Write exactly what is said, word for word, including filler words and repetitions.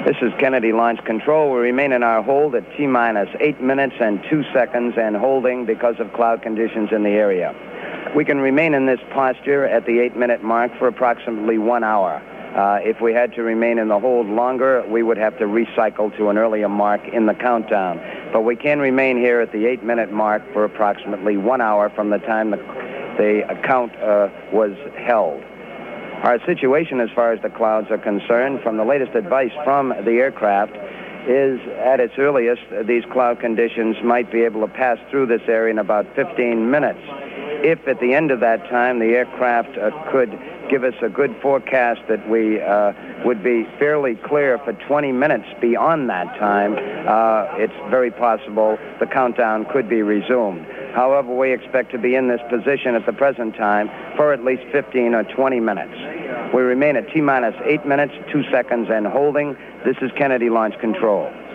This is Kennedy Launch Control. We remain in our hold at T-minus eight minutes and two seconds and holding because of cloud conditions in the area. We can remain in this posture at the eight-minute mark for approximately one hour. Uh, if we had to remain in the hold longer, we would have to recycle to an earlier mark in the countdown. But we can remain here at the eight-minute mark for approximately one hour from the time the, the count uh, was held. Our situation as far as the clouds are concerned, from the latest advice from the aircraft, is at its earliest, these cloud conditions might be able to pass through this area in about fifteen minutes. If at the end of that time the aircraft uh, could give us a good forecast that we uh, would be fairly clear for twenty minutes beyond that time, uh, it's very possible the countdown could be resumed. However, we expect to be in this position at the present time for at least fifteen or twenty minutes. We remain at T-minus eight minutes, two seconds, and holding. This is Kennedy Launch Control.